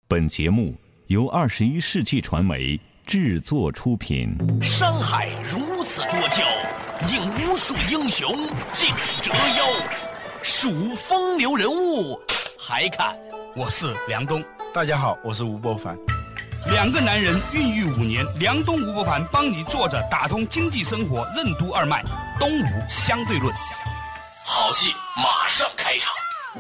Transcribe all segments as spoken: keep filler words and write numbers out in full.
本节目由二十一世纪传媒制作出品。 山海如此多娇，引无数英雄竞折腰。数风流人物，还看我是梁东。 大家好，我是吴伯凡。 两个男人孕育五年，梁东吴伯凡帮你坐着打通经济生活任督二脉，东吴相对论。 好戏马上开场。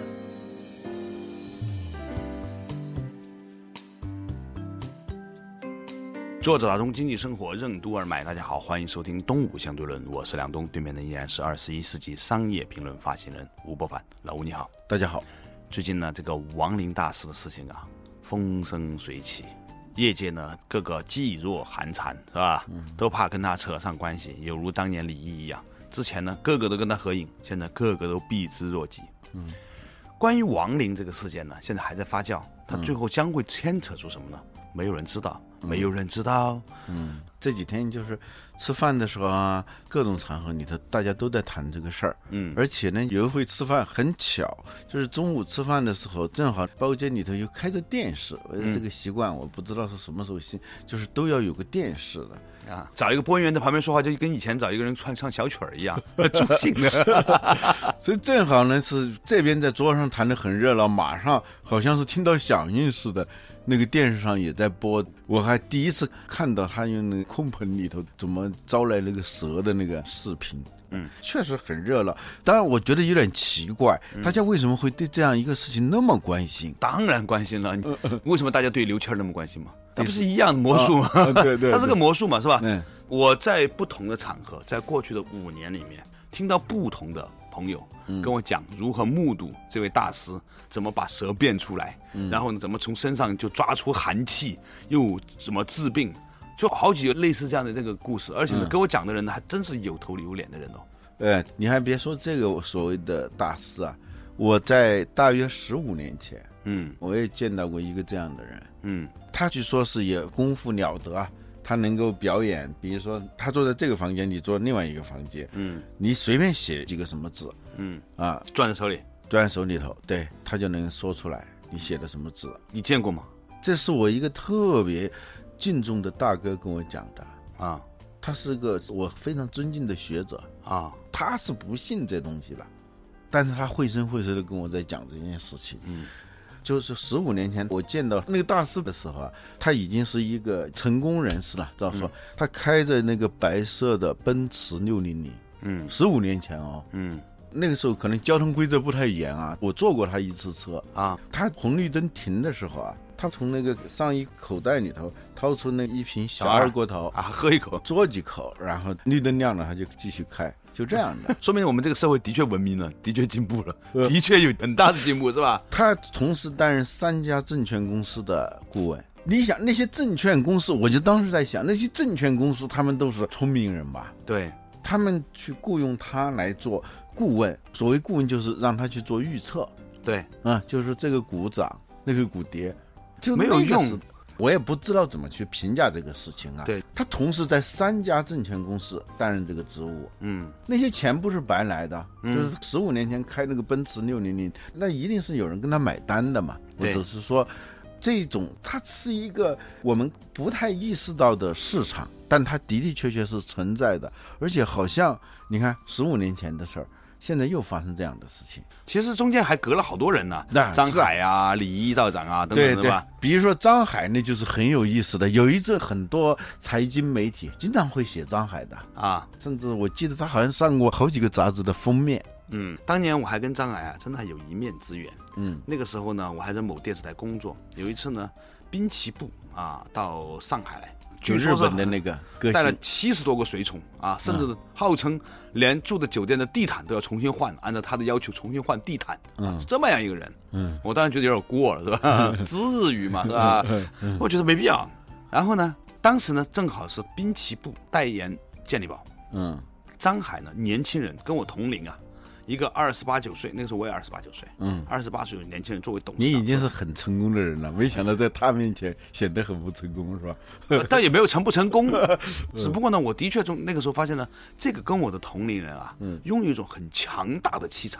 作者打通经济生活任督二脉，大家好，欢迎收听东吴相对论，我是梁东，对面的依然是二十一世纪商业评论发行人吴伯凡。老吴你好。 大家好。 最近呢，这个王林大师的事情啊，风生水起，业界呢各个冀若寒蝉，是吧？嗯、都怕跟他扯上关系，有如当年李毅一样。之前呢，个个都跟他合影，现在个个都避之若己。嗯，关于王林这个事件呢，现在还在发酵，他最后将会牵扯出什么呢？没有人知道。没有人知道。 嗯，这几天就是吃饭的时候啊，各种场合里头大家都在谈这个事儿。嗯，而且呢，有一回吃饭很巧，就是中午吃饭的时候，正好包间里头又开着电视。嗯、这个习惯我不知道是什么时候兴，就是都要有个电视的。 啊，找一个播音员在旁边说话，就跟以前找一个人唱唱小曲儿一样，助兴的。 所以正好呢，是这边在桌上谈得很热闹，马上好像是听到响应似的。那个电视上也在播，我还第一次看到他用那个空盆里头怎么招来那个蛇的那个视频。嗯，确实很热闹。当然，我觉得有点奇怪，嗯、大家为什么会对这样一个事情那么关心？ 当然关心了。呃、为什么大家对刘谦那么关心嘛？它不是一样的魔术吗？ 啊啊、对, 对对， 它是个魔术嘛，是吧？ 嗯， 我在不同的场合，在过去的五年里面，听到不同的朋友跟我讲如何目睹这位大师怎么把蛇变出来，嗯、然后呢怎么从身上就抓出寒气，又怎么治病，就好几个类似这样的这个故事。而且呢，嗯、跟我讲的人呢还真是有头有脸的人哦。 哎，你还别说这个所谓的大师啊，我在大约十五年前，嗯，我也见到过一个这样的人，嗯，他据说是也功夫了得啊。他能够表演，比如说他坐在这个房间，你坐另外一个房间，嗯，你随便写几个什么字，嗯啊， 攥在手里， 攥在手里头，对，他就能说出来你写的什么字。 你见过吗？ 这是我一个特别敬重的大哥跟我讲的啊，他是个我非常尊敬的学者啊，他是不信这东西的，但是他绘声绘色的跟我在讲这件事情，嗯。就是十五年前我见到那个大师的时候啊，他已经是一个成功人士了。照说、嗯、他开着那个白色的奔驰六零零，嗯，十五年前哦，嗯，那个时候可能交通规则不太严啊，我坐过他一次车啊。他红绿灯停的时候啊，他从那个上衣口袋里头掏出那一瓶小二锅头啊，喝一口， 嘬几口，然后绿灯亮了他就继续开。就这样的， 说明我们这个社会的确文明了，的确进步了，的确有很大的进步，是吧？ 他同时担任三家证券公司的顾问。你想那些证券公司，我就当时在想，那些证券公司他们都是聪明人吧？ 对， 他们去雇佣他来做顾问，所谓顾问就是让他去做预测。 对， 嗯，就是这个股涨，那个股跌，就没有用。 我也不知道怎么去评价这个事情啊。 对， 他同时在三家证券公司担任这个职务，嗯，那些钱不是白来的，嗯、就是十五年前开那个奔驰六零零，那一定是有人跟他买单的嘛。我只是说，这种它是一个我们不太意识到的市场，但它的的确确是存在的，而且好像你看十五年前的事儿。现在又发生这样的事情， 其实中间还隔了好多人呢、啊，张海啊、李一道长啊等等， 对对吧？比如说张海，那就是很有意思的。有一阵很多财经媒体经常会写张海的啊，甚至我记得他好像上过好几个杂志的封面。 嗯，当年我还跟张海啊，真的还有一面之缘。嗯，那个时候呢，我还在某电视台工作。有一次呢，滨崎步啊到上海来。 就日本的那个带了七十多个随从啊，甚至号称连住的酒店的地毯都要重新换，按照他的要求重新换地毯，嗯，是这么样一个人，嗯，我当然觉得有点过了，是吧？至于嘛，是吧？我觉得没必要。然后呢，当时呢正好是滨崎步代言健力宝，嗯，张海呢年轻人跟我同龄啊。一个二十八九岁，那个时候我也二十八九岁，嗯，二十八岁的年轻人作为董事长， 你已经是很成功的人了，没想到在他面前显得很不成功，是吧？ 呃、但也没有成不成功，只不过呢，我的确从那个时候发现呢，这个跟我的同龄人啊，嗯，拥有一种很强大的气场，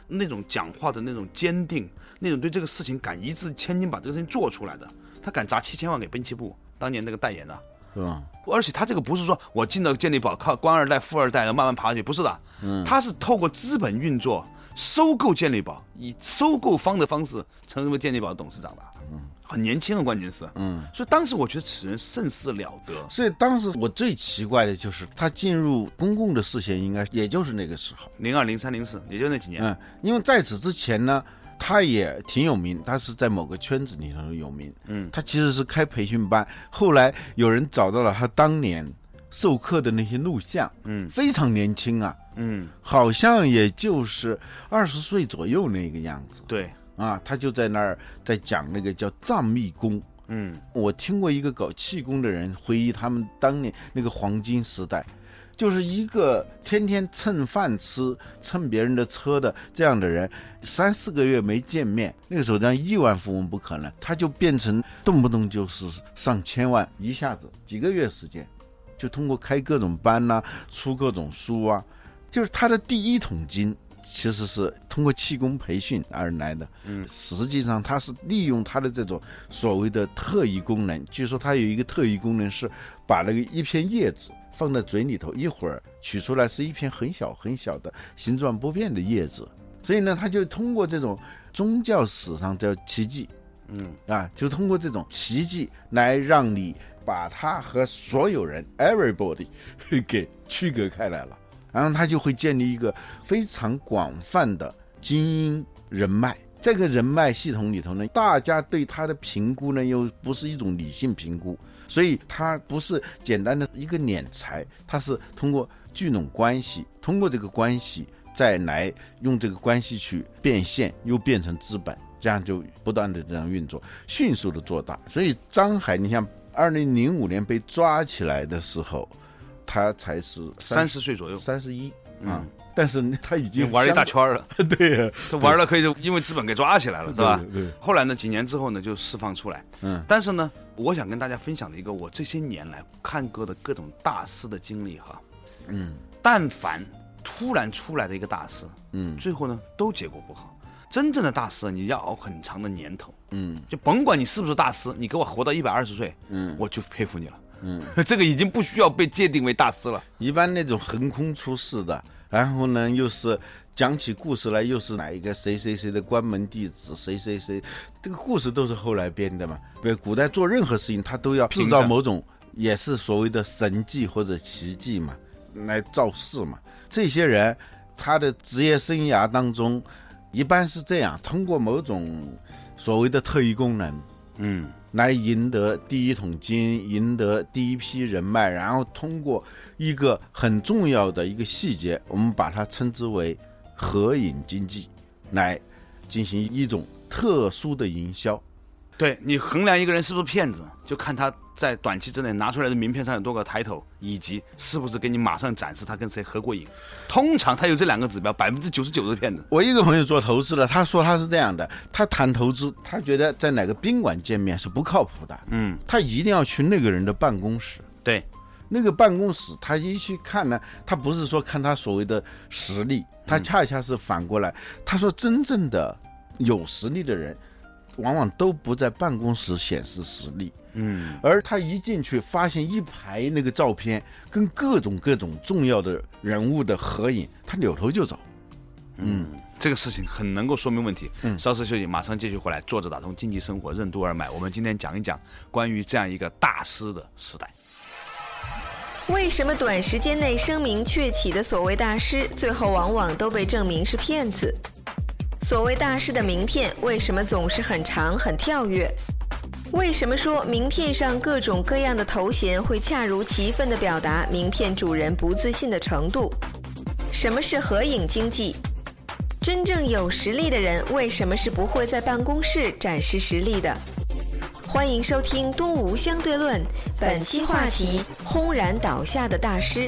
那种讲话的那种坚定，那种对这个事情敢一掷千金把这个事情做出来的，他敢砸七千万给奔驰部当年那个代言的， 是吧？ 而且他这个不是说我进了健力宝靠官二代富二代然后慢慢爬上去，不是的，嗯，他是透过资本运作收购健力宝，以收购方的方式成为健力宝的董事长的，嗯，很年轻啊，关键是，嗯，所以当时我觉得此人甚是了得。 所以当时我最奇怪的就是他进入公共的视线，应该也就是那个时候， 零二、零三、零四，也就那几年， 嗯，因为在此之前呢。他也挺有名，他是在某个圈子里头有名。嗯，他其实是开培训班，后来有人找到了他当年授课的那些录像，嗯，非常年轻啊，嗯，好像也就是二十岁左右那个样子。 对， 啊，他就在那儿在讲那个叫藏密功。嗯，我听过一个搞气功的人回忆他们当年那个黄金时代。就是一个天天蹭饭吃、蹭别人的车的这样的人，三四个月没见面，那个时候这样亿万富翁不可能，他就变成动不动就是上千万，一下子几个月时间，就通过开各种班呐、啊、出各种书啊，就是他的第一桶金其实是通过气功培训而来的。嗯，实际上他是利用他的这种所谓的特异功能，据说他有一个特异功能是把那个一片叶子放在嘴里头，一会儿取出来是一片很小很小的形状不变的叶子，所以呢，他就通过这种宗教史上叫奇迹，嗯啊，就通过这种奇迹来让你把他和所有人 everybody 给区隔开来了，然后他就会建立一个非常广泛的精英人脉。这个人脉系统里头呢，大家对他的评估呢，又不是一种理性评估。所以它不是简单的一个敛财，它是通过聚拢关系，通过这个关系再来用这个关系去变现，又变成资本，这样就不断的这样运作，迅速的做大。所以张海，你像二零零五年被抓起来的时候，他才是三十岁左右， 三十一啊。但是他已经玩了一大圈了， 对呀、啊， 这玩了可以就因为资本给抓起来了，是吧？ 对, 对。 后来呢，几年之后呢，就释放出来。嗯。但是呢，我想跟大家分享的一个我这些年来看过的各种大师的经历哈，嗯，但凡突然出来的一个大师，嗯，最后呢都结果不好。真正的大师，你要熬很长的年头，嗯，就甭管你是不是大师，你给我活到一百二十岁，嗯，我就佩服你了。嗯，这个已经不需要被界定为大师了。 一般那种横空出世的。然后呢，又是讲起故事来，又是哪一个谁谁谁的关门弟子，谁谁谁，这个故事都是后来编的嘛。比如古代做任何事情，他都要制造某种，也是所谓的神迹或者奇迹嘛，来造势嘛。这些人他的职业生涯当中，一般是这样，通过某种所谓的特异功能，嗯，来赢得第一桶金，赢得第一批人脉，然后通过一个很重要的一个细节，我们把它称之为合影经济，来进行一种特殊的营销。 对，你衡量一个人是不是骗子，就看他在短期之内拿出来的名片上有多个抬头，以及是不是给你马上展示他跟谁合过影。通常他有这两个指标，百分之九十九都是骗子。 我一个朋友做投资的，他说他是这样的，他谈投资，他觉得在哪个宾馆见面是不靠谱的，嗯，他一定要去那个人的办公室。 对。 那个办公室他一去看呢，他不是说看他所谓的实力，他恰恰是反过来，他说真正的有实力的人往往都不在办公室显示实力，嗯，而他一进去发现一排那个照片跟各种各种重要的人物的合影，他扭头就走。 嗯，这个事情很能够说明问题。嗯，稍事休息，马上继续回来。坐着打通经济生活，任督二脉。我们今天讲一讲关于这样一个大师的时代。 为什么短时间内声名鹊起的所谓大师，最后往往都被证明是骗子？所谓大师的名片为什么总是很长很跳跃？为什么说名片上各种各样的头衔会恰如其分地表达名片主人不自信的程度？什么是合影经济？真正有实力的人为什么是不会在办公室展示实力的？欢迎收听《东吴相对论》，本期话题：轰然倒下的大师。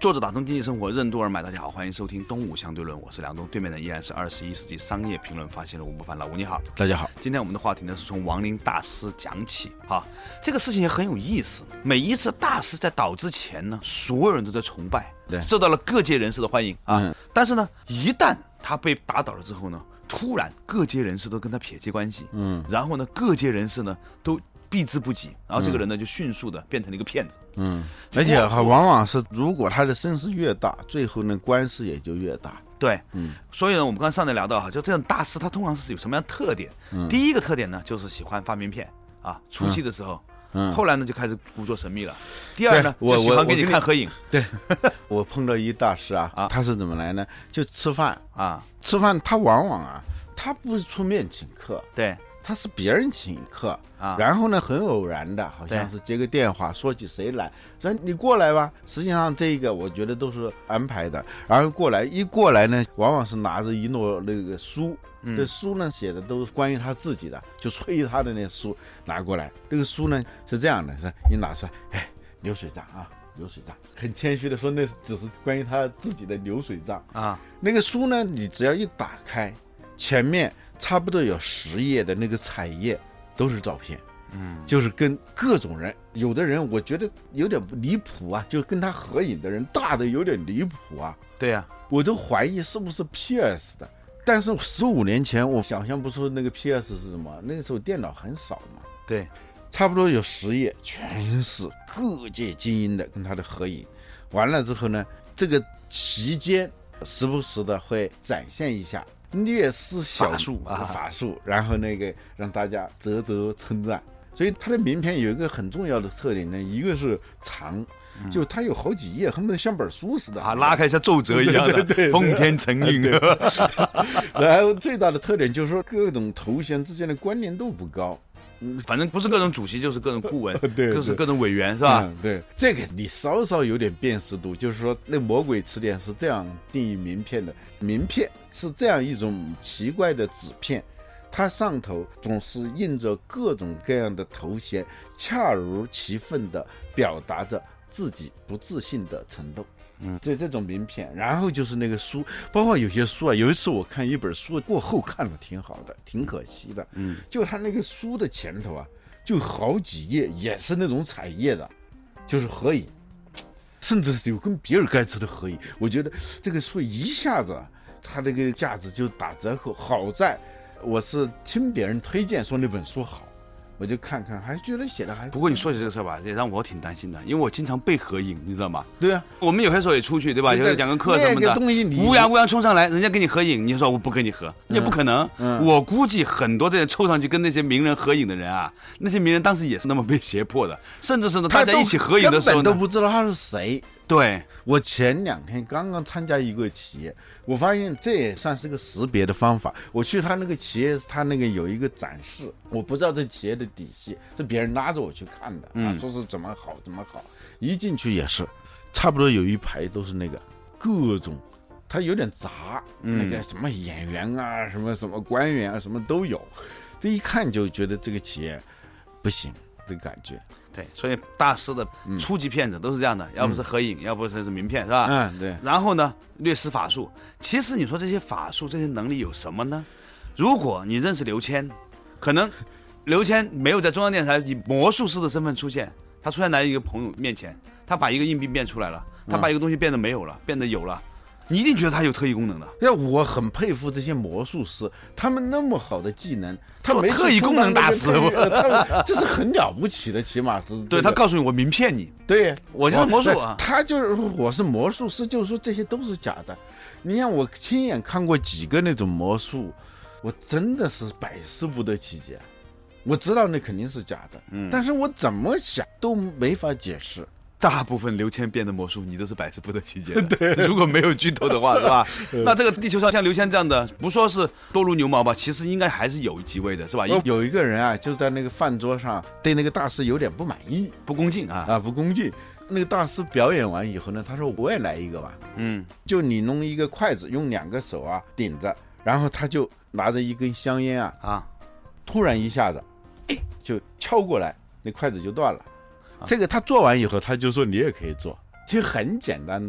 作者打通经济生活，任督二脉。大家好，欢迎收听东吴相对论，我是梁东，对面的依然是二十一世纪商业评论发现人吴伯凡。老吴你好。 大家好。 今天我们的话题呢是从亡灵大师讲起哈，这个事情也很有意思。每一次大师在倒之前呢，所有人都在崇拜， 对， 受到了各界人士的欢迎啊。 嗯、 但是呢，一旦他被打倒了之后呢，突然各界人士都跟他撇清关系，嗯，然后呢，各界人士呢都避之不及，然后这个人呢、嗯、就迅速的变成了一个骗子。 嗯，而且往往是如果他的声势越大，最后呢官司也就越大。 对，嗯，所以呢，我们刚才上来聊到哈，就这种大师他通常是有什么样的特点？嗯、第一个特点呢，就是喜欢发名片啊，初期的时候，嗯，后来呢就开始故作神秘了。第二呢， 我就喜欢给你看合影。 对，我碰到一大师啊，啊他是怎么来呢？就吃饭啊，吃饭他往往啊，他不是出面请客， 对。 他是别人请客啊，然后呢，很偶然的，好像是接个电话，说起谁来，说你过来吧。实际上这个我觉得都是安排的。然后过来一过来呢，往往是拿着一摞那个书，嗯、这书呢写的都是关于他自己的，就吹他的那书拿过来。这个书呢是这样的，是一拿出来，哎，流水账啊，流水账，很谦虚的说那只是关于他自己的流水账啊。那个书呢，你只要一打开，前面差不多有十页的那个彩页都是照片，嗯，就是跟各种人，有的人我觉得有点离谱啊，就跟他合影的人大的有点离谱啊。 对呀、啊， 我都怀疑是不是 P S 的。但是十五年前我想象不出那个 P S 是什么，那个时候电脑很少嘛。 对， 差不多有十页，全是各界精英的跟他的合影。完了之后呢，这个期间时不时的会展现一下略施小法术啊， 法术，然后那个让大家啧啧称赞。所以它的名片有一个很重要的特点呢，一个是长，嗯、就它有好几页，恨不得像本书似的啊，拉开像奏折一样的，对对对对，奉天承运。 然后最大的特点就是说，各种头衔之间的关联度不高。 反正不是各种主席就是各种顾问， 对， 就是各种委员，是吧？ 嗯、对，这个你稍稍有点辨识度，就是说，那魔鬼词典是这样定义名片的：名片是这样一种奇怪的纸片，它上头总是印着各种各样的头衔，恰如其分地表达着自己不自信的程度。嗯，这这种名片，然后就是那个书，包括有些书啊。有一次我看一本书过后看了挺好的，挺可惜的。嗯，就他那个书的前头啊，就好几页也是那种彩页的，就是合影，甚至是有跟比尔盖茨的合影。我觉得这个书一下子他这个价值就打折扣。好在我是听别人推荐说那本书好，我就看看，还觉得写的还。 不过你说起这个事儿吧，也让我挺担心的，因为我经常被合影，你知道吗？ 对啊， 我们有些时候也出去，对吧？有时候讲个课什么的， 那个东西你乌泱乌泱冲上来，人家跟你合影，你说我不跟你合，你也不可能。嗯嗯、我估计很多这些凑上去跟那些名人合影的人啊，那些名人当时也是那么被胁迫的，甚至是呢，大家一起合影的时候呢， 根本都不知道他是谁。 对， 我前两天刚刚参加一个企业，我发现这也算是个识别的方法。我去他那个企业，他那个有一个展示，我不知道这企业的底细，是别人拉着我去看的，嗯、啊，说是怎么好怎么好。一进去也是，差不多有一排都是那个各种，他有点杂，嗯、那个什么演员啊，什么什么官员啊，什么都有。这一看就觉得这个企业不行，这个感觉。 对，所以大师的初级骗子都是这样的，嗯、要不是合影，嗯、要不是名片，是吧？ 嗯，对。 然后呢，略施法术。其实你说这些法术、这些能力有什么呢？如果你认识刘谦，可能刘谦没有在中央电视台以魔术师的身份出现，他出现在一个朋友面前，他把一个硬币变出来了，他把一个东西变得没有了，变得有了。你一定觉得他有特异功能的。 要我很佩服这些魔术师，他们那么好的技能，他没特异功能大师， 这是很了不起的，起码是。 对，他告诉你我名骗你， 对我就是魔术啊。 他就是我是魔术师，就是说这些都是假的。你看我亲眼看过几个那种魔术，我真的是百思不得其解。我知道那肯定是假的，嗯，但是我怎么想都没法解释。 大部分刘谦变的魔术，你都是百思不得其解的。对，如果没有剧透的话，是吧？那这个地球上像刘谦这样的，不说是多如牛毛吧，其实应该还是有几位的，是吧？ 有一个人啊，就在那个饭桌上对那个大师有点不满意， 不恭敬啊啊，不恭敬。那个大师表演完以后呢，他说我也来一个吧，嗯，就你弄一个筷子，用两个手啊顶着，然后他就拿着一根香烟啊啊，突然一下子，哎，就敲过来，那筷子就断了。这个他做完以后，他就说你也可以做，其实很简单的，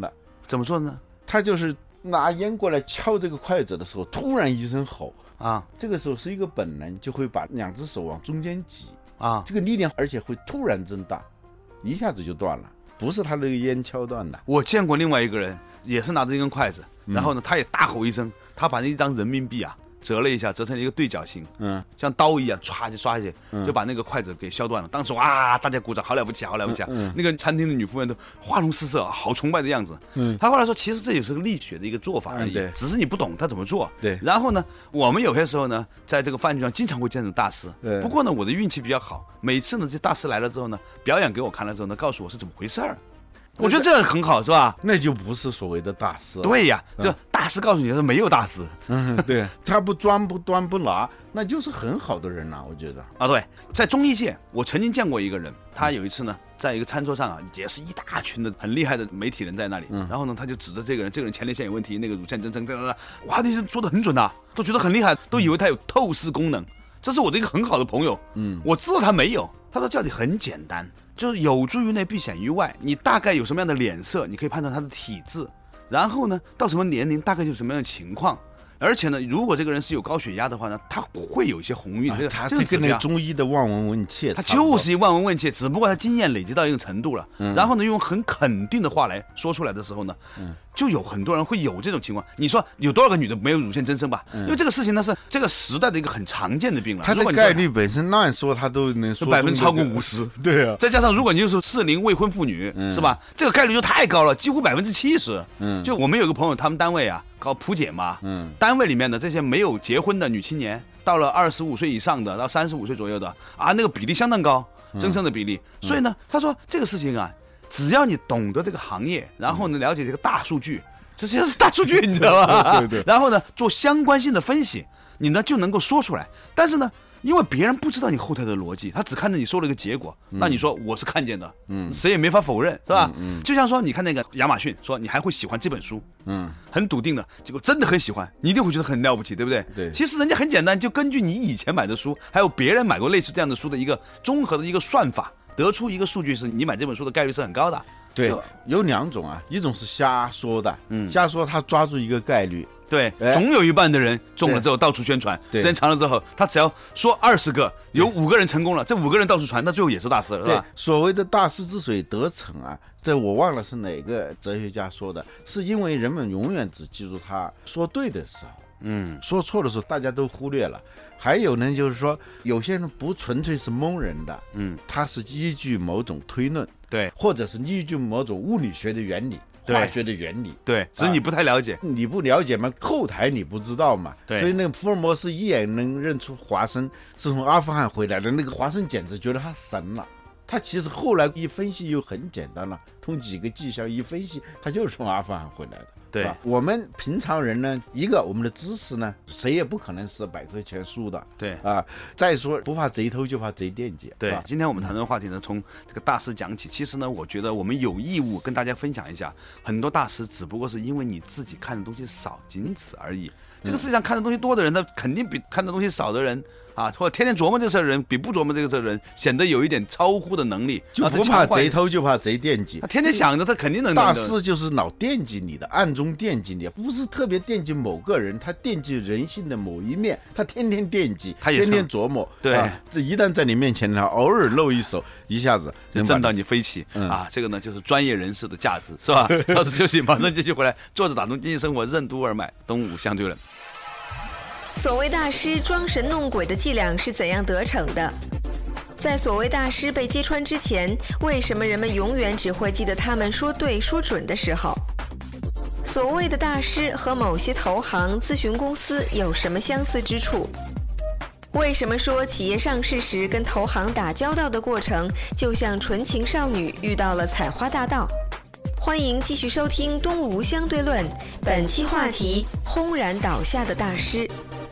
怎么做呢？ 他就是拿烟过来敲这个筷子的时候，突然一声吼啊， 这个时候是一个本能，就会把两只手往中间挤啊， 这个力量而且会突然增大，一下子就断了，不是他那个烟敲断的。 我见过另外一个人，也是拿着一根筷子， 嗯、 然后呢，他也大吼一声，他把那一张人民币啊折了一下，折成一个对角形， 嗯， 像刀一样歘就刷下去， 嗯、 就把那个筷子给削断了。当时哇，大家鼓掌，好了不起，好了不起啊！ 嗯嗯、 那个餐厅的女服务员都花容失色，好崇拜的样子。嗯，他后来说，其实这也是个力学的一个做法而已， 嗯、 只是你不懂他怎么做。 对。 然后呢，我们有些时候呢，在这个饭局上经常会见到大师。 对。 不过呢，我的运气比较好，每次呢，这大师来了之后呢，表演给我看了之后呢，告诉我是怎么回事儿。我觉得这个很好，是吧？ 那就不是所谓的大师。 对呀，就大师告诉你是没有大师。 嗯，对，他不装不端不拿，那就是很好的人了、啊，我觉得。 啊，对，在综艺界，我曾经见过一个人，他有一次呢，在一个餐桌上啊，也是一大群的很厉害的媒体人在那里，嗯、然后呢，他就指着这个人，这个人前列腺有问题，那个乳腺增生，哇，那些说的很准啊，都觉得很厉害，都以为他有透视功能。这是我的一个很好的朋友，嗯，我知道他没有，他说叫你很简单。就是有助于内必显于外，你大概有什么样的脸色，你可以判断他的体质，然后呢，到什么年龄大概就是什么样的情况，而且呢，如果这个人是有高血压的话呢，他会有一些红晕。 啊、他这跟那个中医的望闻问切， 他就是一望闻问切，只不过他经验累积到一定程度了，嗯、然后呢，用很肯定的话来说出来的时候呢，嗯、就有很多人会有这种情况。你说有多少个女的没有乳腺增生吧？嗯、因为这个事情呢是这个时代的一个很常见的病了。 他的概率本身乱说他都能说百分之超过五十。 对啊， 再加上如果你就是适龄未婚妇女，嗯、是吧？这个概率就太高了，几乎百分之七十。嗯，就我们有个朋友，他们单位啊搞普检嘛，嗯，单位里面的这些没有结婚的女青年，到了二十五岁以上的，到三十五岁左右的啊，那个比例相当高，增生的比例。嗯、所以呢，他说这个事情啊，只要你懂得这个行业，然后呢了解这个大数据，这些是大数据，你知道吗？ 对对。 然后呢做相关性的分析，你呢就能够说出来。但是呢，因为别人不知道你后台的逻辑，他只看着你说了一个结果，嗯、那你说我是看见的，嗯，谁也没法否认，是吧？嗯，嗯就像说你看那个亚马逊，说你还会喜欢这本书，嗯，很笃定的，结果真的很喜欢，你一定会觉得很了不起，对不对？ 对。 其实人家很简单，就根据你以前买的书，还有别人买过类似这样的书的一个综合的一个算法，得出一个数据，是你买这本书的概率是很高的。 对，有两种啊，一种是瞎说的，嗯，瞎说他抓住一个概率。 对，总有一半的人中了之后到处宣传，时间长了之后，他只要说二十个，有五个人成功了，这五个人到处传，那最后也是大师了，是吧？ 所谓的大师之所以得逞啊，这我忘了是哪个哲学家说的，是因为人们永远只记住他说对的时候，嗯，说错的时候大家都忽略了。还有呢，就是说有些人不纯粹是蒙人的，嗯，他是依据某种推论， 对， 或者是依据某种物理学的原理。化学的原理， 对，只是你不太了解，啊、 你不了解嘛，后台你不知道嘛， 对， 所以那个福尔摩斯一眼能认出华生是从阿富汗回来的，那个华生简直觉得他神了。他其实后来一分析又很简单了，从几个迹象一分析，他就是从阿富汗回来的。 对， 我们平常人呢，一个我们的知识呢，谁也不可能是百科全书的。 对啊，再说不怕贼偷，就怕贼惦记。 对，今天我们谈论的话题呢，从这个大师讲起。其实呢，我觉得我们有义务跟大家分享一下，很多大师只不过是因为你自己看的东西少，仅此而已。这个世界上看的东西多的人，他肯定比看的东西少的人啊，或者天天琢磨这事的人，比不琢磨这个事的人显得有一点超乎的能力。 就不怕贼偷，就怕贼惦记。 他天天想着，他肯定能。 大师就是老惦记你的，暗中惦记你，不是特别惦记某个人，他惦记人性的某一面，他天天惦记， 他也天天琢磨。 对， 啊、这一旦在你面前，他偶尔露一手，一下子就震到你飞起、嗯、啊！这个呢，就是专业人士的价值，是吧？稍事休息，马上继续回来。坐着打通经济生活，任督二脉，东吴相对论。 所谓大师装神弄鬼的伎俩是怎样得逞的？在所谓大师被揭穿之前，为什么人们永远只会记得他们说对说准的时候？所谓的大师和某些投行、咨询公司有什么相似之处？为什么说企业上市时跟投行打交道的过程，就像纯情少女遇到了采花大盗？欢迎继续收听《东吴相对论》，本期话题：轰然倒下的大师。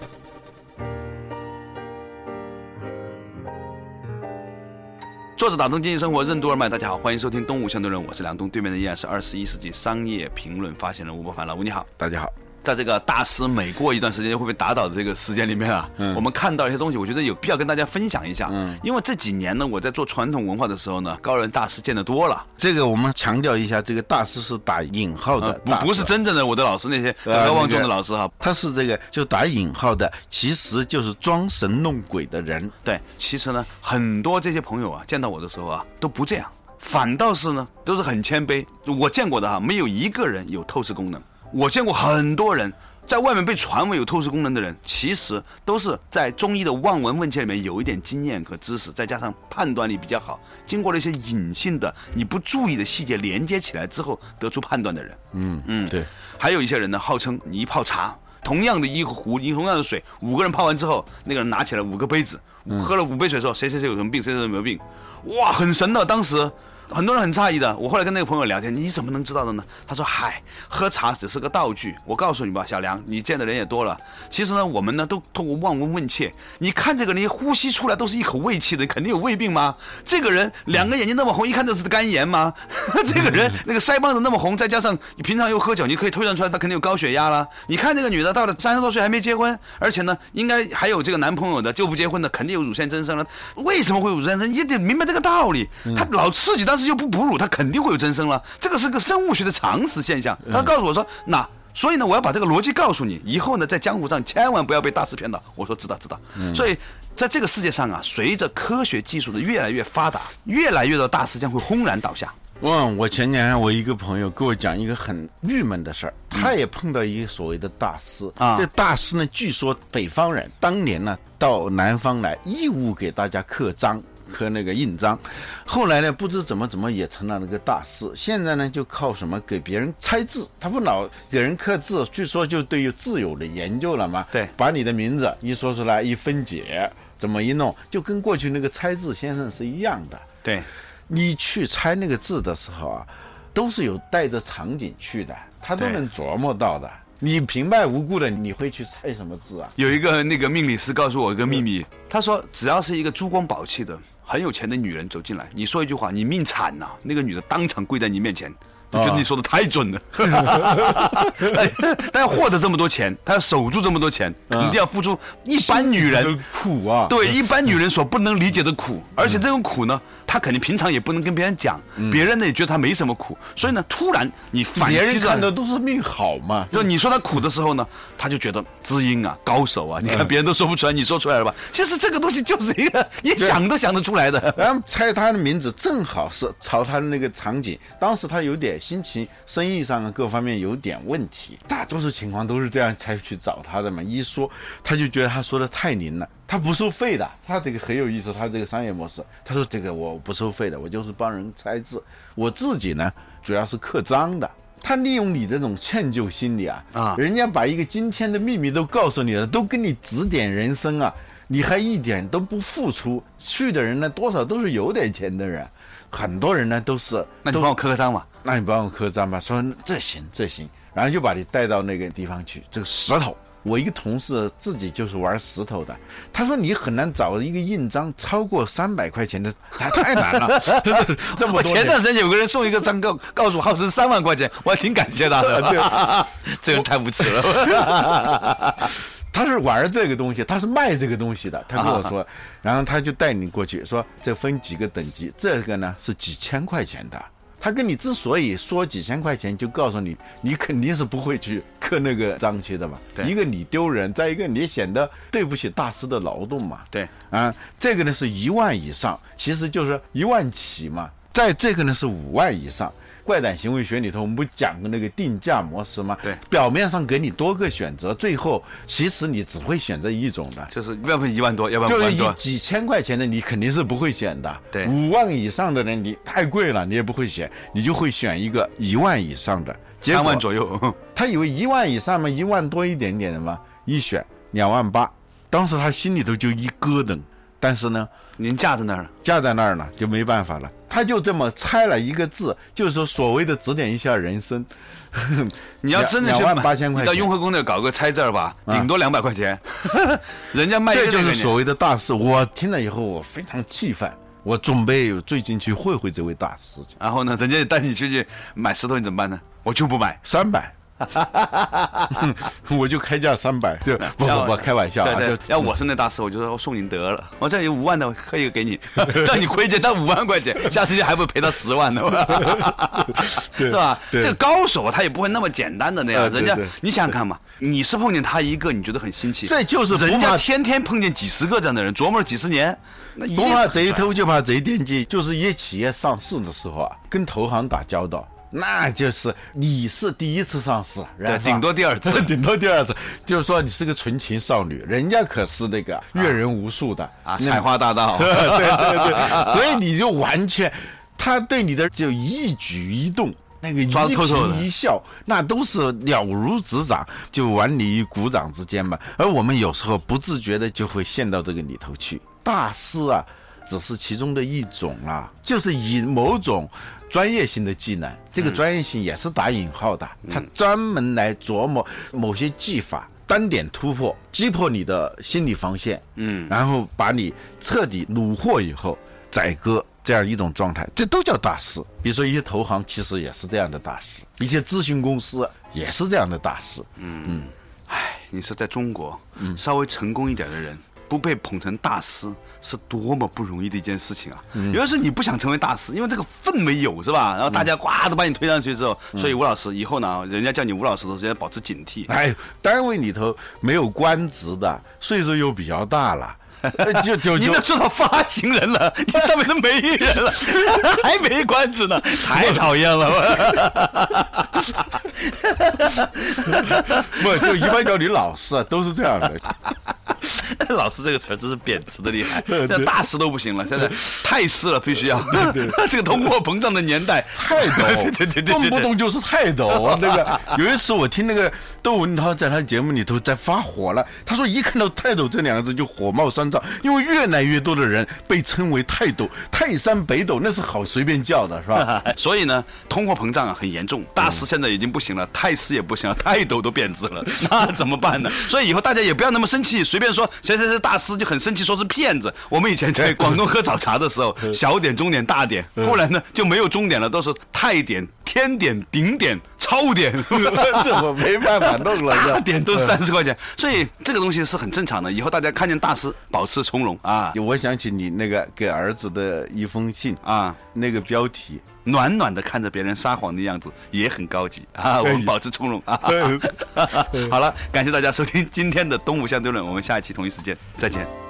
作者打通经济生活，任督二脉。大家好，欢迎收听《东吴相对论》，我是梁东，对面的依然是二十一世纪商业评论发现人吴伯凡。老吴你好。 大家好。 在这个大师每过一段时间会被打倒的这个时间里面啊，嗯、我们看到一些东西，我觉得有必要跟大家分享一下。嗯，因为这几年呢，我在做传统文化的时候呢，高人大师见得多了。 这个我们强调一下，这个大师是打引号的， 呃、不不是真正的我的老师那些德高望重的老师哈， 他是这个就打引号的，其实就是装神弄鬼的人。 对，其实呢，很多这些朋友啊，见到我的时候啊，都不这样，反倒是呢，都是很谦卑。我见过的哈，没有一个人有透视功能。我见过很多人在外面被传为有透视功能的人，其实都是在中医的望闻问切里面有一点经验和知识，再加上判断力比较好，经过了一些隐性的你不注意的细节连接起来之后得出判断的人。 嗯嗯，对。 还有一些人呢，号称你一泡茶，同样的一壶，同样的水，五个人泡完之后，那个人拿起来五个杯子，嗯、喝了五杯水之后，谁谁谁有什么病，谁谁有什么病，哇，很神的，当时。很多人很诧异的，我后来跟那个朋友聊天，你怎么能知道的呢？他说：“嗨，喝茶只是个道具。我告诉你吧，小梁，你见的人也多了。其实呢，我们呢都通过望闻问切，你看这个人呼吸出来都是一口胃气的，肯定有胃病吗？这个人两个眼睛那么红，一看就是肝炎吗？这个人那个腮帮子那么红，再加上你平常又喝酒，你可以推断出来他肯定有高血压啦。你看这个女的到了三十多岁还没结婚，而且呢应该还有这个男朋友的，就不结婚的，肯定有乳腺增生了。为什么会有乳腺增生？你得明白这个道理。他老刺激，但是又不哺乳，他肯定会有增生了，这个是个生物学的常识现象。他告诉我说，那所以呢，我要把这个逻辑告诉你，以后呢，在江湖上千万不要被大师骗到。我说知道知道。嗯、所以在这个世界上啊，随着科学技术的越来越发达，越来越多大师将会轰然倒下。 嗯，我前年我一个朋友跟我讲一个很郁闷的事儿，他也碰到一个所谓的大师啊。这大师呢，据说北方人当年呢到南方来，义务给大家刻章。刻那个印章，后来呢，不知怎么怎么也成了那个大师。现在呢，就靠什么给别人猜字，他不老给人刻字，据说就对于字有的研究了嘛。 对， 把你的名字一说出来，一分解，怎么一弄，就跟过去那个猜字先生是一样的。 对， 你去猜那个字的时候啊，都是有带着场景去的，他都能琢磨到的。你平白无故的你会去猜什么字啊？ 有一个那个命理师告诉我一个秘密，他说只要是一个珠光宝气的很有钱的女人走进来，你说一句话，你命惨呐、啊，那个女的当场跪在你面前，就觉得你说的太准了。但要获得这么多钱，她要守住这么多钱，肯定要付出一般女人苦啊， 对一般女人所不能理解的苦，而且这种苦呢，她肯定平常也不能跟别人讲，嗯、别人呢也觉得她没什么苦，所以呢，突然你反别人看的都是命好嘛， 就你说她苦的时候呢，她就觉得知音啊，高手啊，你看别人都说不出来，你说出来了吧？其实这个东西就是一个你想都想得出来的。 然后猜他的名字正好是朝他的那个场景，当时他有点心情、生意上各方面有点问题，大多数情况都是这样才去找他的嘛。一说他就觉得他说的太灵了，他不收费的，他这个很有意思，他这个商业模式，他说这个我不收费的，我就是帮人猜字，我自己呢主要是刻章的。他利用你这种歉疚心理啊，啊，人家把一个惊天的秘密都告诉你了，都跟你指点人生啊，你还一点都不付出，去的人呢多少都是有点钱的人，很多人呢都是， 那你帮我刻个章吧， 那你帮我刻章吧，说这行这行，然后就把你带到那个地方去，这个石头。我一个同事自己就是玩石头的，他说你很难找一个印章超过三百块钱的，太太难了。这么多我前段时间有个人送一个章告告诉我号称三万块钱，我还挺感谢他的。这个人太无耻了。 他是玩这个东西，他是卖这个东西的。他跟我说，啊、然后他就带你过去，说这分几个等级，这个呢是几千块钱的。他跟你之所以说几千块钱，就告诉你，你肯定是不会去刻那个章去的嘛。一个你丢人，再一个你显得对不起大师的劳动嘛。 对啊，这个呢是一万以上，其实就是一万起嘛。在这个呢是五万以上。怪胆行为学里头，我们不讲过那个定价模式吗？ 对， 表面上给你多个选择，最后其实你只会选择一种的， 就是要不一万多，要不然五万多。 就是几千块钱的你肯定是不会选的， 对， 五万以上的人你太贵了，你也不会选，你就会选一个一万以上的， 三万左右。 他以为一万以上嘛，一万多一点点的嘛，一选两万八，当时他心里头就一咯噔，但是呢， 您架在那儿， 架在那儿了，就没办法了。他就这么猜了一个字，就是说所谓的指点一下人生。 你要真的去两万八千块钱， 你到雍和宫那搞个猜字吧，顶、啊、多两百块钱，人家卖这就是所谓的大师。我听了以后，我非常气愤，我准备最近去会会这位大师。 然后呢，人家带你去去买石头，你怎么办呢？我就不买， 三百。 我就开价三百，就不不不，开玩笑啊！ 对对，要我是那大师，我就说我送你得了，我这有五万的，可以给你，让你亏欠他五万块钱，下次就还不赔他十万呢，是吧？这个高手他也不会那么简单的那样，人家你想想看嘛，你是碰见他一个，你觉得很新奇， 这就是人家天天碰见几十个这样的人，琢磨了几十年，那不怕贼偷就怕贼惦记，就是一些企业上市的时候啊，跟投行打交道。那就是你是第一次上市， 对，顶多第二次， 顶多第二次，就是说你是个纯情少女，人家可是那个阅人无数的啊，采花大盗， 对对对，所以你就完全，他对你的就一举一动，那个一颦一笑，那都是了如指掌，就完你于股掌之间嘛。而我们有时候不自觉的就会陷到这个里头去，大师啊。只是其中的一种啊，就是以某种专业性的技能，这个专业性也是打引号的，他专门来琢磨某些技法，单点突破，击破你的心理防线，嗯，然后把你彻底虏获以后宰割，这样一种状态，这都叫大师。比如说一些投行其实也是这样的大师，一些咨询公司也是这样的大师。 嗯嗯，哎，你说在中国，嗯，稍微成功一点的人不被捧成大师是多么不容易的一件事情啊！嗯、有的时候你不想成为大师，因为这个氛围有是吧？然后大家呱都把你推上去之后，嗯、所以吴老师以后呢，人家叫你吴老师的时候要保持警惕。 哎，单位里头没有官职的，岁数又比较大了。就就你都做到发行人了，你上面都没人了，还没官职呢，太讨厌了。 不，就一般叫你老师啊，都是这样的。 老师这个词真是贬值的厉害，现在大师都不行了，现在太师了，必须要。这个通货膨胀的年代， 泰斗，对对对，动不动就是泰斗。那个有一次我听那个窦文涛在他节目里头在发火了，他说一看到泰斗这两个字就火冒三丈，因为越来越多的人被称为泰斗，泰山北斗那是好随便叫的，是吧？ 所以呢，通货膨胀啊很严重，大师现在已经不行了，泰师也不行了，泰斗都贬值了，那怎么办呢？所以以后大家也不要那么生气，随便说谁谁谁大师就很生气，说是骗子。我们以前在广东喝早茶的时候，小点、中点、大点，后来呢就没有中点了，都是泰点、天点、顶点、超点， 我没办法弄了， 大点都三十块钱，所以这个东西是很正常的。以后大家看见大师，保持从容啊！ 我想起你那个给儿子的一封信啊，那个标题。 暖暖的看着别人撒谎的样子也很高级啊！我们保持从容啊！好了，感谢大家收听今天的东吴相对论，我们下一期同一时间再见。